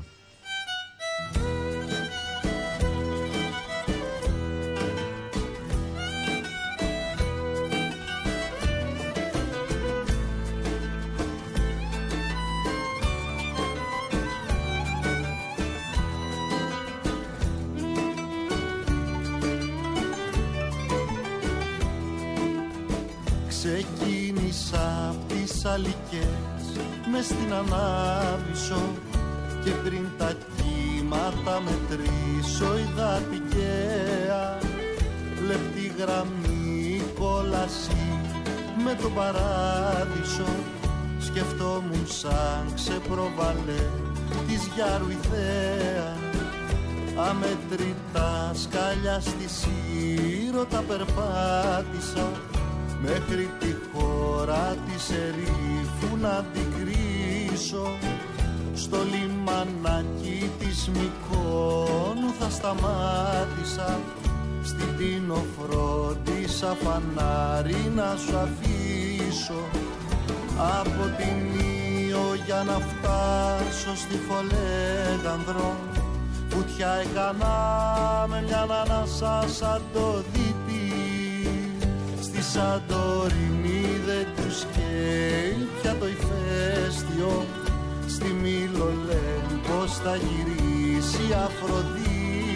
Ξεκίνησα απ' τις αλικές μες στην Ανάβησσο και πριν τα κύματα μετρήσω είδα τυχαία λεπτή γραμμή κόλαση με τον παράδεισο. Σκεφτόμουν σαν ξεπροβαλέ της Γιάρου ιδέα, αμετρητά σκάλια στη Σύρο τα περπάτησα μέχρι τη χώρα της ερήφου να την κρίσω. Στο λιμανάκι της Μυκόνου θα σταμάτησα, στην Τίνο φρόντισα φανάρι να σου αφήσω. Από την Ήο για να φτάσω στη Φολέγανδρο, βουτιά έκανα με μια ανάσα σαν το δίτη. Στη Σαντορίνη δεν τους καίει πια το ηφαίστειο, στη Μήλο λένε πως θα γυρίσει η Αφροδίτη.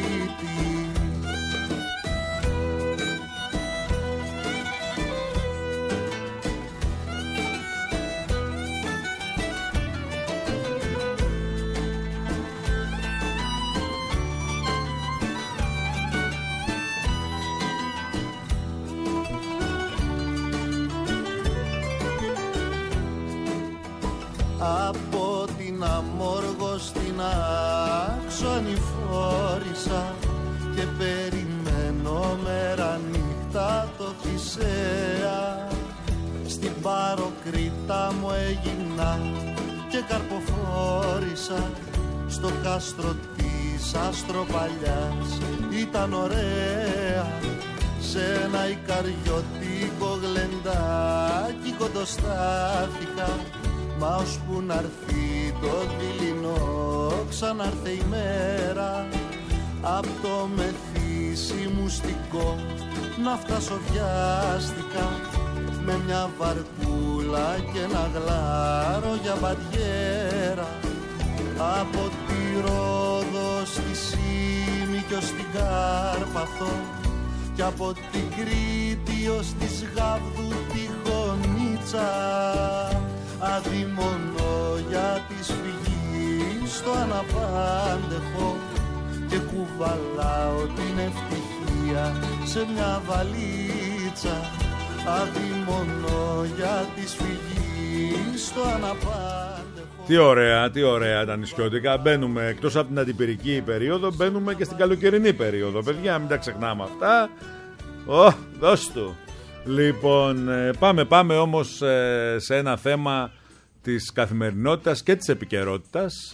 Από την Αμόργο στην Άξο ανηφόρησα και περιμένω μέρα νύχτα το Θησέα. Στην Παροκρίτα μου έγινα και καρποφόρησα, στο κάστρο της Αστροπαλιάς ήταν ωραία. Σε ένα ικαριωτικό γλεντάκι κοντοστάθηκα, μα ώσπου να'ρθεί το δειλινό ξανάρθε η μέρα. Απ' το Μεθύσι μουστικό να φτάσω βιάστηκα με μια βαρκούλα και ένα γλάρο για μπαριέρα. Από τη Ρόδο στη Σίμη κι ως την Κάρπαθο κι από την Κρήτη ως τη Σγάβδου τη Γονίτσα. Αδειμονώ για της φυγής το αναπάντεχο και κουβαλάω την ευτυχία σε μια βαλίτσα. Αδειμονώ για της φυγής το αναπάντεχο. Τι ωραία τα νησιώτικα. Μπαίνουμε εκτός από την αντιπυρική περίοδο, μπαίνουμε και στην καλοκαιρινή περίοδο. Παιδιά, μην τα ξεχνάμε αυτά. Δώσ' του. Λοιπόν, πάμε όμως σε ένα θέμα της καθημερινότητας και της επικαιρότητας,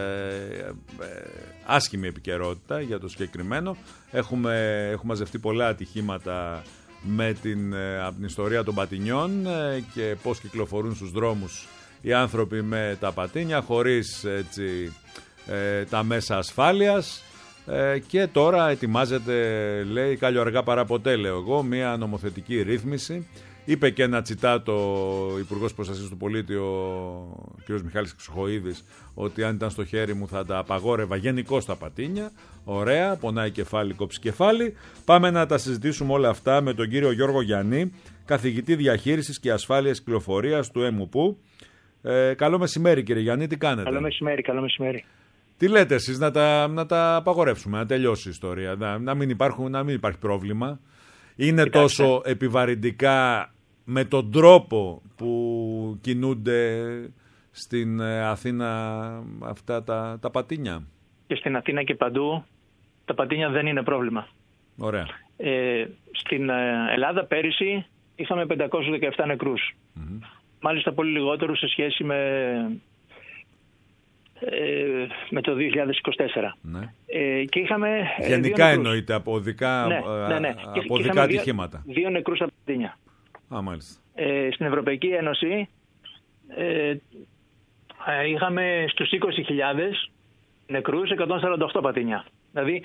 άσχημη επικαιρότητα για το συγκεκριμένο. Έχουμε μαζευτεί πολλά ατυχήματα από την ιστορία των πατινιών και πώς κυκλοφορούν στους δρόμους οι άνθρωποι με τα πατίνια χωρίς τα μέσα ασφάλειας. Και τώρα ετοιμάζεται, λέει, κάλλιο αργά παρά ποτέ, λέω εγώ, μια νομοθετική ρύθμιση. Είπε και ένα τσιτάτο ο Υπουργός Προστασίας του Πολίτη, ο κ. Μιχάλης Χρυσοχοΐδης, ότι αν ήταν στο χέρι μου θα τα απαγόρευα γενικώς τα πατίνια. Ωραία, πονάει κεφάλι, κόψει κεφάλι. Πάμε να τα συζητήσουμε όλα αυτά με τον κύριο Γιώργο Γιαννή, καθηγητή διαχείρισης και ασφάλειας κυκλοφορίας του ΕΜΟΠΟΥ. Καλό μεσημέρι, κύριε Γιαννή, τι κάνετε? Καλό μεσημέρι. Τι λέτε εσείς, να τα απαγορεύσουμε, να τελειώσει η ιστορία, να μην υπάρχει πρόβλημα? Είναι τόσο επιβαρυντικά με τον τρόπο που κινούνται στην Αθήνα αυτά τα πατίνια? Και στην Αθήνα και παντού τα πατίνια δεν είναι πρόβλημα. Ωραία. Στην Ελλάδα πέρυσι είχαμε 517 νεκρούς. Μάλιστα πολύ λιγότερους σε σχέση με το 2024. Ναι. Και είχαμε γενικά εννοείται από οδικά, ναι. από οδικά ατυχήματα. 2 νεκρούς από πατίνια. Μάλιστα. Στην Ευρωπαϊκή Ένωση είχαμε στους 20.000 νεκρούς 148 πατίνια. Δηλαδή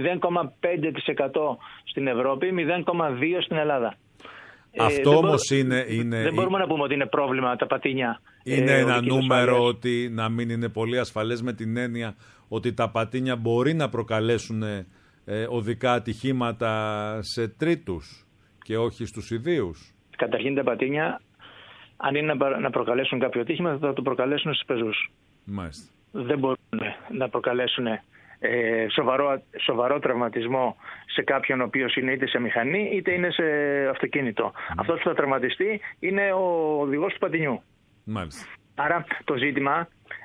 0,5% στην Ευρώπη, 0,2% στην Ελλάδα. Αυτό όμως είναι... Δεν μπορούμε να πούμε ότι είναι πρόβλημα τα πατίνια. Είναι ένα νούμερο ότι να μην είναι πολύ ασφαλές, με την έννοια ότι τα πατίνια μπορεί να προκαλέσουν οδικά ατυχήματα σε τρίτους και όχι στους ιδίους. Καταρχήν τα πατίνια, αν είναι να προκαλέσουν κάποιο ατύχημα, θα το προκαλέσουν στους πεζούς. Μάλιστα. Δεν μπορούν να προκαλέσουν σοβαρό τραυματισμό σε κάποιον ο οποίος είναι είτε σε μηχανή είτε είναι σε αυτοκίνητο. Αυτός που θα τραυματιστεί είναι ο οδηγός του πατινιού. Μάλιστα. Άρα το ζήτημα,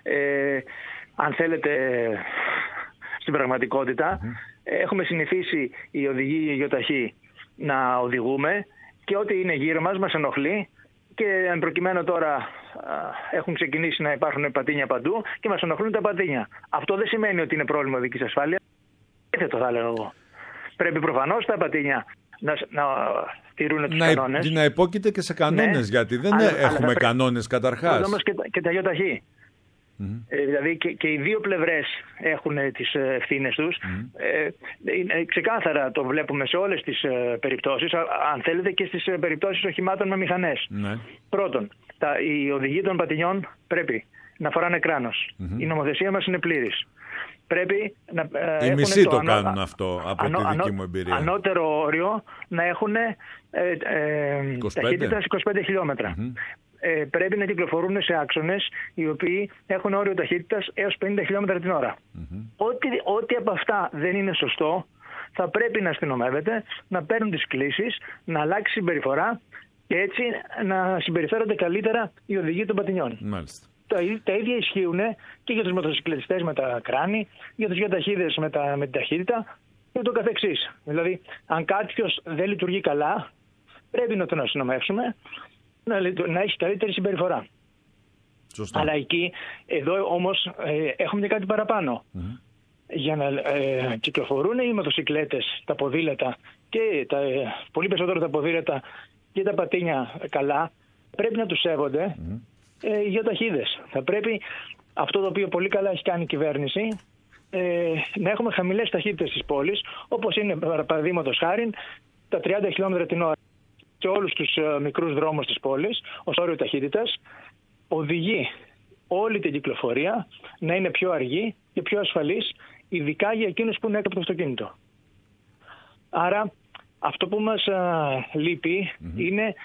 αν θέλετε, στην πραγματικότητα, έχουμε συνηθίσει οι οδηγοί γεωταχή να οδηγούμε και ό,τι είναι γύρω μας ενοχλεί, και εν προκειμένου τώρα έχουν ξεκινήσει να υπάρχουν πατίνια παντού και μας ενοχλούν τα πατίνια. Αυτό δεν σημαίνει ότι είναι πρόβλημα οδικής ασφάλειας. Δεν θα έλεγα εγώ. Πρέπει προφανώς τα πατίνια να τηρούν τους κανόνες. Να υπόκειται και σε κανόνες, ναι, γιατί δεν έχουμε κανόνες καταρχάς. Όμως και τα γεωταχή. Δηλαδή και οι δύο πλευρές έχουν τις ευθύνες τους. Ξεκάθαρα το βλέπουμε σε όλες τις περιπτώσεις, αν θέλετε και στις περιπτώσεις οχημάτων με μηχανές. Πρώτον, οι οδηγοί των πατινιών πρέπει να φοράνε κράνος. Η νομοθεσία μας είναι πλήρης. Πρέπει να οι μισοί το κάνουν αυτό από τη δική μου εμπειρία. Ανώτερο όριο να έχουν ταχύτητα 25 χιλιόμετρα. Πρέπει να κυκλοφορούν σε άξονες οι οποίοι έχουν όριο ταχύτητας έως 50 χιλιόμετρα την ώρα. Ό,τι από αυτά δεν είναι σωστό, θα πρέπει να αστυνομεύεται, να παίρνουν τις κλήσεις, να αλλάξει συμπεριφορά και έτσι να συμπεριφέρονται καλύτερα οι οδηγοί των πατινιών. Μάλιστα. Τα ίδια ισχύουν και για τους μοτοσυκλετιστές με τα κράνη, για τους γεωταχίδες με την ταχύτητα και το καθεξής. Δηλαδή, αν κάποιος δεν λειτουργεί καλά, πρέπει να τον αστυνομεύσουμε, να έχει καλύτερη συμπεριφορά. Σωστά. Αλλά εδώ όμως έχουμε και κάτι παραπάνω. Για να κυκλοφορούν οι μοτοσυκλέτες, τα ποδήλατα και πολύ περισσότερο τα ποδήλατα και τα πατίνια καλά, πρέπει να τους σέβονται οι γεωταχίδες. Θα πρέπει αυτό το οποίο πολύ καλά έχει κάνει η κυβέρνηση, να έχουμε χαμηλές ταχύτητες στις πόλεις, όπως είναι παραδείγματος χάριν τα 30 χιλιόμετρα την ώρα σε όλους τους μικρούς δρόμους της πόλης, ως όριο ταχύτητας, οδηγεί όλη την κυκλοφορία να είναι πιο αργή και πιο ασφαλής, ειδικά για εκείνους που είναι έξω από το αυτοκίνητο. Άρα αυτό που μας λείπει είναι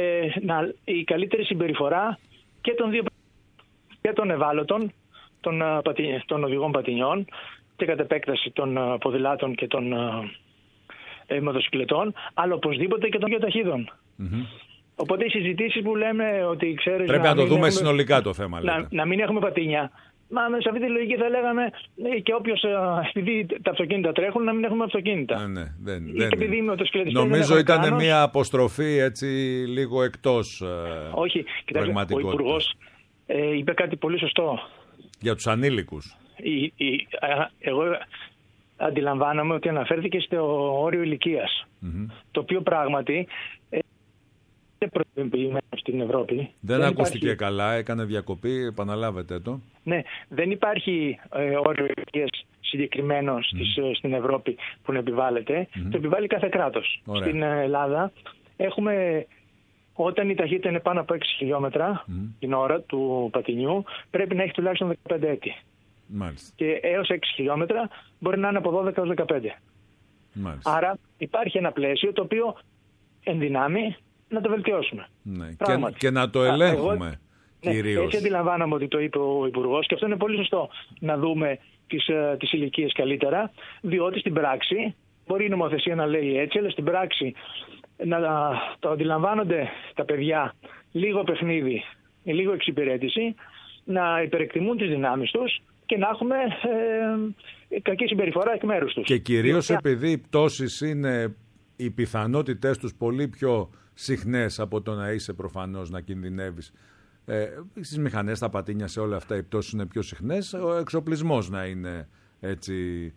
η καλύτερη συμπεριφορά και των δύο, και των ευάλωτων, των οδηγών πατινιών και κατ' επέκταση των ποδηλάτων και των μοτοσυκλετών, αλλά οπωσδήποτε και των δύο ταχύδων. Οπότε οι συζητήσεις που λέμε ότι ξέρεις... Πρέπει να το δούμε συνολικά το θέμα. Να μην έχουμε πατίνια. Μα σε αυτή τη λογική θα λέγαμε και όποιος, επειδή τα αυτοκίνητα τρέχουν, να μην έχουμε αυτοκίνητα. Νομίζω ήταν μια αποστροφή έτσι λίγο εκτός πραγματικότητας. Ο Υπουργός είπε κάτι πολύ σωστό. Για τους ανήλικους. Εγώ αντιλαμβάνομαι ότι αναφέρθηκε στο όριο ηλικίας. Το οποίο πράγματι είναι προειδοποιημένο στην Ευρώπη. Δεν ακούστηκε καλά, έκανε διακοπή, επαναλάβετε το. Ναι, δεν υπάρχει όριο ηλικίας συγκεκριμένο στην Ευρώπη που να επιβάλλεται. Το επιβάλλει κάθε κράτος. Στην Ελλάδα έχουμε, όταν η ταχύτητα είναι πάνω από 6 χιλιόμετρα την ώρα του πατινιού, πρέπει να έχει τουλάχιστον 15 έτη. Μάλιστα. Και έως 6 χιλιόμετρα μπορεί να είναι από 12 έως 15. Μάλιστα. Άρα υπάρχει ένα πλαίσιο το οποίο ενδυνάμει να το βελτιώσουμε. Ναι. Και να το ελέγχουμε κυρίως. Έτσι αντιλαμβάνομαι ότι το είπε ο Υπουργός και αυτό είναι πολύ σωστό, να δούμε τις ηλικίες καλύτερα, διότι στην πράξη μπορεί η νομοθεσία να λέει έτσι, αλλά στην πράξη να το αντιλαμβάνονται τα παιδιά λίγο παιχνίδι, λίγο εξυπηρέτηση, να υπερεκτιμούν τις δυνάμεις τους και να έχουμε κακή συμπεριφορά εκ μέρους τους. Και κυρίως επειδή οι πτώσεις είναι οι πιθανότητες τους πολύ πιο συχνές από το να είσαι προφανώς να κινδυνεύεις. Στις μηχανές, στα πατίνια, σε όλα αυτά οι πτώσεις είναι πιο συχνές. Ο εξοπλισμός να είναι έτσι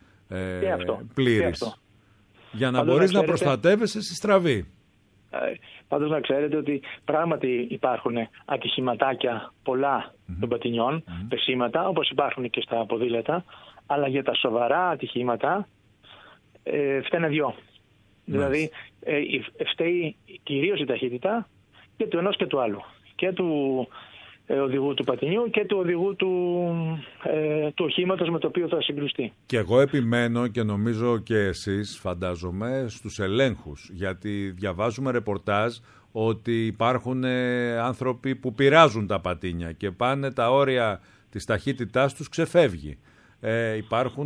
πλήρης. Για να μπορείς να προστατεύεσαι στη στραβή. Πάντως να ξέρετε ότι πράγματι υπάρχουν ατυχηματάκια πολλά των πατινιών, πεσήματα, όπως υπάρχουν και στα ποδήλατα, αλλά για τα σοβαρά ατυχήματα φταίνε δυο. Δηλαδή φταίει κυρίως η ταχύτητα και του ενός και του άλλου. Και του οδηγού του πατινιού και του οδηγού του οχήματος με το οποίο θα συγκρουστεί. Και εγώ επιμένω και νομίζω και εσείς φαντάζομαι στους ελέγχους, γιατί διαβάζουμε ρεπορτάζ ότι υπάρχουν άνθρωποι που πειράζουν τα πατίνια και πάνε τα όρια της ταχύτητάς τους ξεφεύγει. Υπάρχουν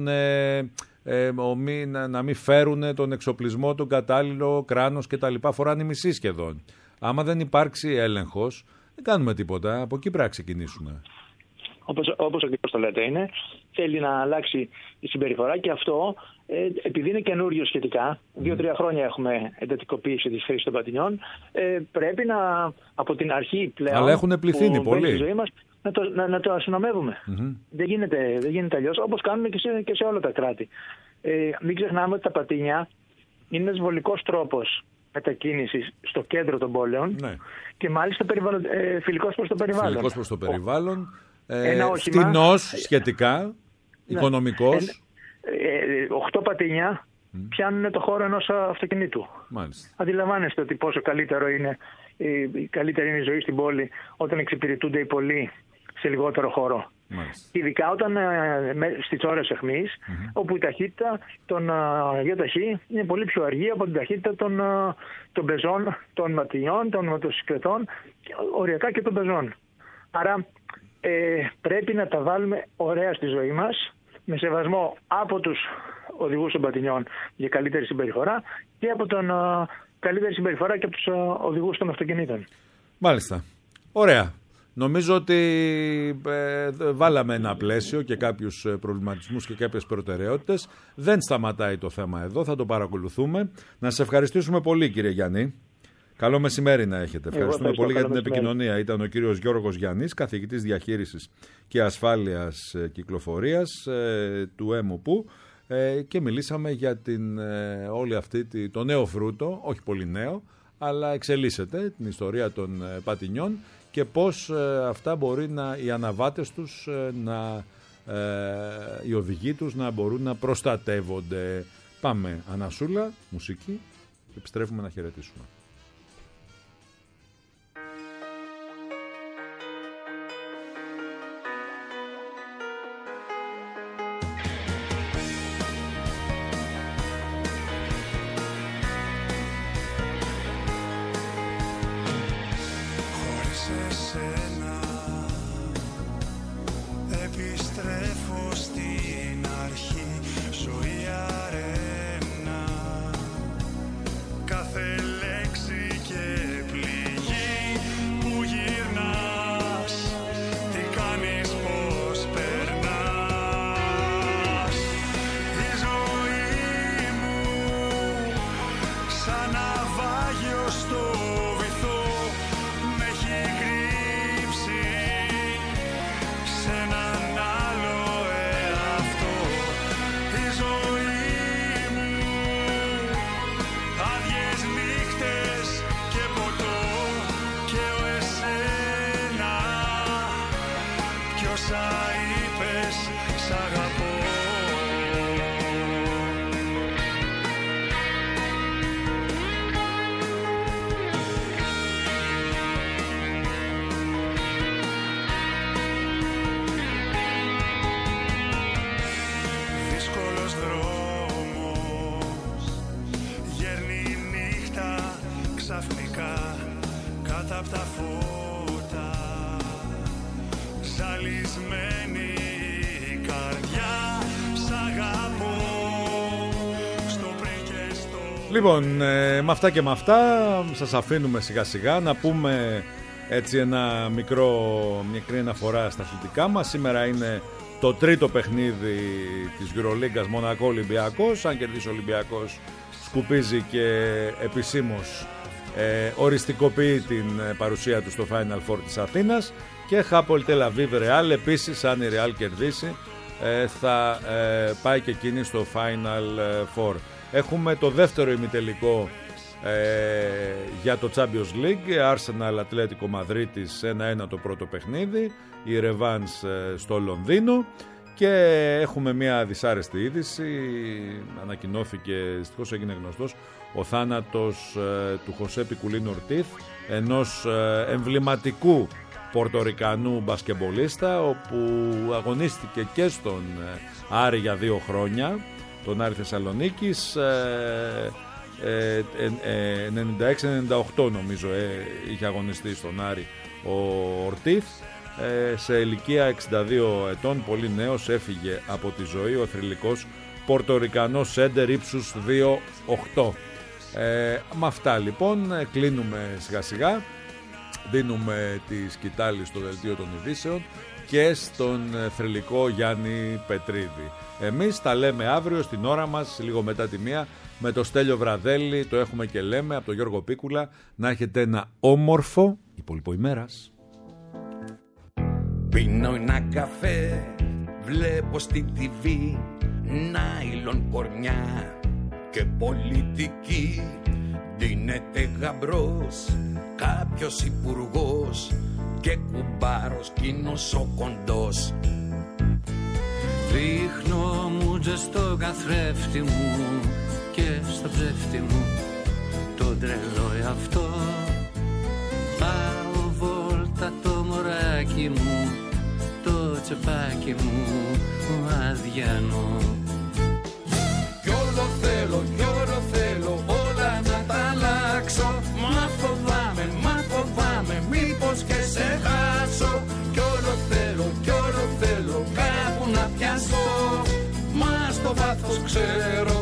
να μην φέρουν τον εξοπλισμό, τον κατάλληλο, κράνος κτλ. Φοράνε μισή σχεδόν. Άμα δεν υπάρξει έλεγχος, δεν κάνουμε τίποτα. Από εκεί πρέπει να ξεκινήσουμε. Όπως ακριβώς το λέτε είναι, θέλει να αλλάξει η συμπεριφορά και αυτό, επειδή είναι καινούριο σχετικά, 2-3 χρόνια έχουμε εντατικοποίηση της χρήσης των πατινιών, πρέπει από την αρχή πλέον. Αλλά έχουν πληθύνει πολύ. Στη ζωή μας, να το αστυνομεύουμε. Δεν γίνεται αλλιώς, όπως κάνουμε και σε όλα τα κράτη. Μην ξεχνάμε ότι τα πατίνια είναι ένας βολικός τρόπος μετακίνησης στο κέντρο των πόλεων και μάλιστα φιλικός προς το περιβάλλον. Φιλικός προς το περιβάλλον, φτηνός σχετικά, οικονομικός. 8 πατίνια πιάνουν το χώρο ενός αυτοκινήτου. Μάλιστα. Αντιλαμβάνεστε ότι πόσο καλύτερη είναι η ζωή στην πόλη όταν εξυπηρετούνται οι πολλοί σε λιγότερο χώρο. Μάλιστα. Ειδικά όταν στις ώρες αιχμής, όπου η ταχύτητα των γεωταχή είναι πολύ πιο αργή από την ταχύτητα των πεζών, των ματινιών, των μοτοσυκλετών, οριακά και των πεζών. Άρα πρέπει να τα βάλουμε ωραία στη ζωή μας, με σεβασμό από τους οδηγούς των πατινιών για καλύτερη συμπεριφορά και από τον καλύτερη συμπεριφορά και από τους οδηγούς των αυτοκινήτων. Μάλιστα. Ωραία. Νομίζω ότι βάλαμε ένα πλαίσιο και κάποιους προβληματισμούς και κάποιες προτεραιότητες. Δεν σταματάει το θέμα εδώ, θα το παρακολουθούμε. Να σας ευχαριστήσουμε πολύ, κύριε Γιάννη. Καλό μεσημέρι να έχετε. Ευχαριστούμε πολύ για την επικοινωνία. Ήταν ο κύριος Γιώργος Γιάννης, καθηγητής διαχείρισης και ασφάλειας κυκλοφορίας του ΕΜΟΠΟΥ και μιλήσαμε για όλη αυτή το νέο φρούτο, όχι πολύ νέο, αλλά εξελίσσεται, την ιστορία των πατινιών και πώς αυτά μπορεί οι αναβάτες τους να οι οδηγοί τους να μπορούν να προστατεύονται. Πάμε ανασούλα, μουσική και επιστρέφουμε να χαιρετήσουμε. Λοιπόν, με αυτά και με αυτά σας αφήνουμε σιγά σιγά να πούμε έτσι μικρή αναφορά στα αθλητικά μας. Σήμερα είναι το τρίτο παιχνίδι της Euroligas, Μονακό Ολυμπιακός. Αν κερδίσει ο Ολυμπιακός σκουπίζει και επισήμως οριστικοποιεί την παρουσία του στο Final Four της Αθήνας. Και Χάπολ Τελ Αβίβ Ρεάλ, επίσης αν η Ρεάλ κερδίσει θα πάει και εκείνη στο Final Four. Έχουμε το δεύτερο ημιτελικό για το Champions League, Arsenal Ατλέτικο Μαδρίτης 1-1 το πρώτο παιχνίδι, η ρεβάνς στο Λονδίνο. Και έχουμε μια δυσάρεστη είδηση, ανακοινώθηκε, δυστυχώς έγινε γνωστός ο θάνατος του Χωσέ Πικουλίνου Ορτίθ, ενός εμβληματικού Πορτορικανού μπασκεμπολίστα, όπου αγωνίστηκε και στον Άρη για 2 χρόνια, τον Άρη Θεσσαλονίκης, 96-98 νομίζω είχε αγωνιστεί στον Άρη ο Ορτίθ. Σε ηλικία 62 ετών, πολύ νέος, έφυγε από τη ζωή ο θρυλικός Πορτορικανός σέντερ ύψους 2,8. Με αυτά λοιπόν κλείνουμε σιγά σιγά, δίνουμε τη σκητάλη στο δελτίο των ειδήσεων και στον θρυλικό Γιάννη Πετρίδη. Εμείς τα λέμε αύριο στην ώρα μας, λίγο μετά τη 1, με το Στέλιο Βραδέλη, το έχουμε και λέμε, από τον Γιώργο Πίκουλα. Να έχετε ένα όμορφο υπόλοιπο ημέρας. Πίνω ένα καφέ, βλέπω στην TV νάιλον κορμιά και πολιτική. Δίνεται γαμπρός κάποιος υπουργός και κουμπάρος κοινός ο κοντός. Ρίχνω μούτζα στο καθρέφτη μου και στο ψεύτη μου τον τρελό εαυτό. Πάω βόλτα το μωράκι μου, το τσεπάκι μου αδιανό. Κι όλο θέλω όλα να τα αλλάξω. Μα φοβάμαι μήπως και σε χάσω. Κι όλο θέλω κάπου να πιάσω. Μα στο βάθος ξέρω